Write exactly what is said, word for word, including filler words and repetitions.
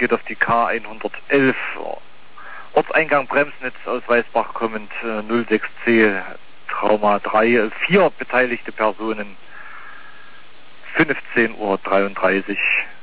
geht auf die K hundertelf. Ortseingang Bremsnitz aus Weißbach kommend, äh, null sechs C Trauma drei, vier beteiligte Personen, fünfzehn Uhr dreiunddreißig.